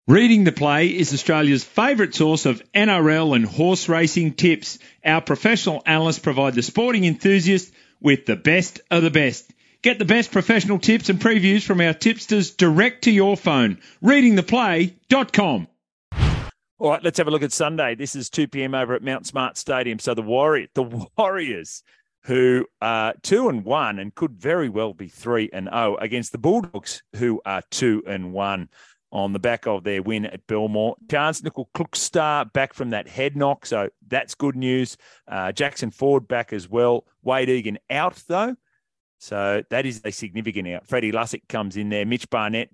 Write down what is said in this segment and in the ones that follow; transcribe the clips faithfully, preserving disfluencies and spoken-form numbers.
Reading the Play is Australia's favourite source of N R L and horse racing tips. Our professional analysts provide the sporting enthusiast with the best of the best. Get the best professional tips and previews from our tipsters direct to your phone. reading the play dot com. All right, let's have a look at Sunday. This is two p.m. over at Mount Smart Stadium. So the Warrior, the Warriors, who are two and one and could very well be three and oh against the Bulldogs, who are two and one. On the back of their win at Belmore. Chance Nickel Klookstar back from that head knock, so that's good news. Uh, Jackson Ford back as well. Wade Egan out, though, so that is a significant out. Freddie Lussick comes in there. Mitch Barnett,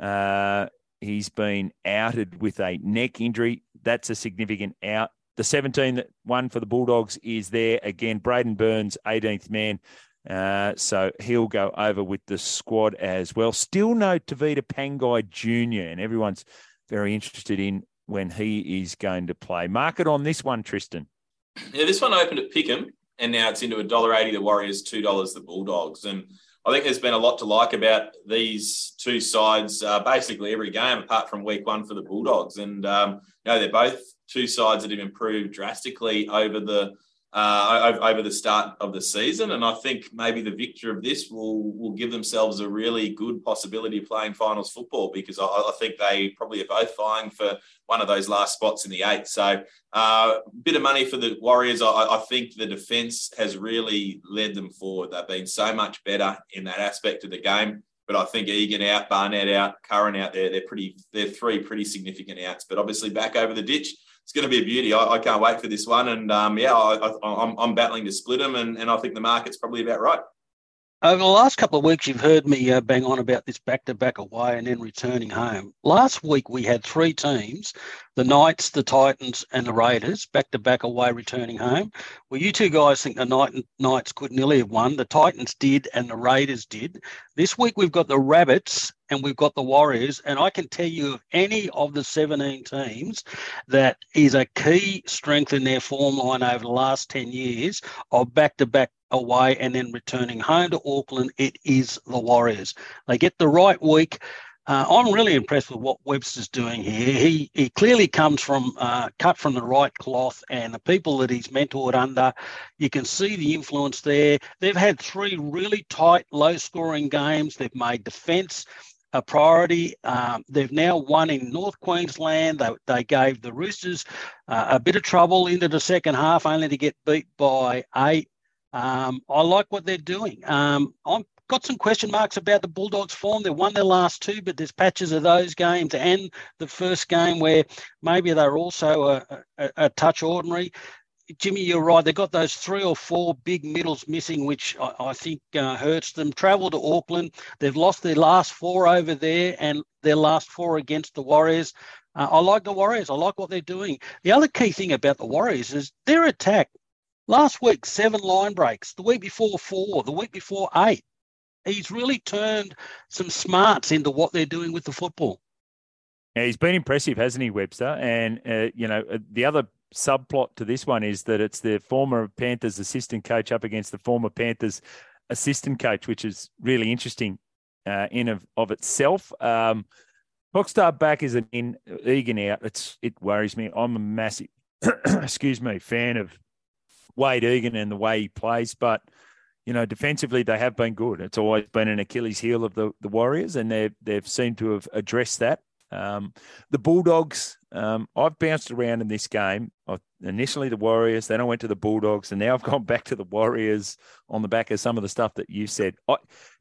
uh, he's been outed with a neck injury. That's a significant out. The seventeen that won for the Bulldogs is there again. Braden Burns, eighteenth man. Uh, so he'll go over with the squad as well. Still no Tavita Pangai Junior, and everyone's very interested in when he is going to play. Market on this one, Tristan. Yeah, this one opened at Pickham, and now it's into one dollar eighty the Warriors, two dollars the Bulldogs. And I think there's been a lot to like about these two sides, uh, basically every game apart from week one for the Bulldogs. And, um, you know, they're both two sides that have improved drastically over the Uh, over the start of the season. And I think maybe the victor of this will will give themselves a really good possibility of playing finals football, because I, I think they probably are both vying for one of those last spots in the eight. So a uh, bit of money for the Warriors. I, I think the defence has really led them forward. They've been so much better in that aspect of the game. But I think Egan out, Barnett out, Curran out there, they're pretty, they're three pretty significant outs. But obviously back over the ditch, it's going to be a beauty. I, I can't wait for this one. And, um, yeah, I, I, I'm, I'm battling to split them, and, and I think the market's probably about right. Over the last couple of weeks, you've heard me uh, bang on about this back-to-back away and then returning home. Last week, we had three teams, the Knights, the Titans and the Raiders, back-to-back away returning home. Well, you two guys think the Knights could nearly have won. The Titans did and the Raiders did. This week, we've got the Rabbits and we've got the Warriors, and I can tell you of any of the seventeen teams that is a key strength in their form line over the last ten years of back-to-back away and then returning home to Auckland, it is the Warriors. They get the right week. Uh, I'm really impressed with what Webster's doing here. He he clearly comes from uh, cut from the right cloth, and the people that he's mentored under, you can see the influence there. They've had three really tight, low-scoring games. They've made defence a priority. Um, they've now won in North Queensland. They, they gave the Roosters uh, a bit of trouble into the second half, only to get beat by eight. Um, I like what they're doing. Um, I've got some question marks about the Bulldogs' form. They won their last two, but there's patches of those games and the first game where maybe they're also a, a, a touch ordinary. Jimmy, you're right. They've got those three or four big middles missing, which I, I think uh, hurts them. Travel to Auckland. They've lost their last four over there and their last four against the Warriors. Uh, I like the Warriors. I like what they're doing. The other key thing about the Warriors is their attack. Last week, seven line breaks. The week before, four. The week before, eight. He's really turned some smarts into what they're doing with the football. Yeah, he's been impressive, hasn't he, Webster? And, uh, you know, the other subplot to this one is that it's the former Panthers assistant coach up against the former Panthers assistant coach, which is really interesting uh, in of, of itself. Um, Klookstar back is an in, Egan out. It's, it worries me. I'm a massive, excuse me, fan of Wade Egan and the way he plays, but you know, defensively they have been good. It's always been an Achilles heel of the, the Warriors, and they've they've seemed to have addressed that. Um, the Bulldogs, um, I've bounced around in this game. I, initially the Warriors, then I went to the Bulldogs, and now I've gone back to the Warriors on the back of some of the stuff that you said. I,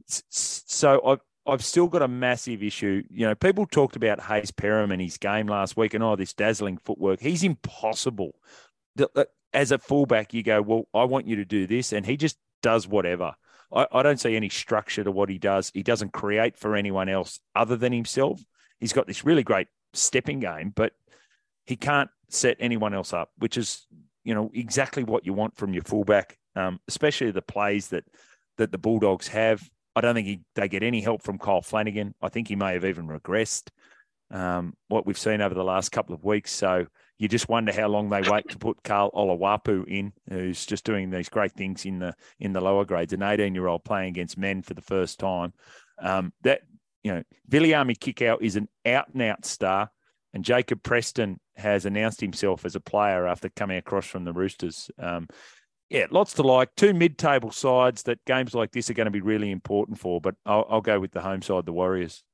so I've I've still got a massive issue. You know, people talked about Hayes Perham and his game last week, and oh, this dazzling footwork. He's impossible. As a fullback, you go, well, I want you to do this, and he just does whatever. I, I don't see any structure to what he does. He doesn't create for anyone else other than himself. He's got this really great stepping game, but he can't set anyone else up, which is, you know, exactly what you want from your fullback, um, especially the plays that that the Bulldogs have. I don't think he, they get any help from Kyle Flanagan. I think he may have even regressed um, what we've seen over the last couple of weeks. So you just wonder how long they wait to put Carl Olawapu in, who's just doing these great things in the in the lower grades, an eighteen-year-old playing against men for the first time. Um, that you know, Viliami Kikau is an out-and-out star. And Jacob Preston has announced himself as a player after coming across from the Roosters. Um, yeah, lots to like. Two mid-table sides that games like this are going to be really important for, but I'll, I'll go with the home side, the Warriors.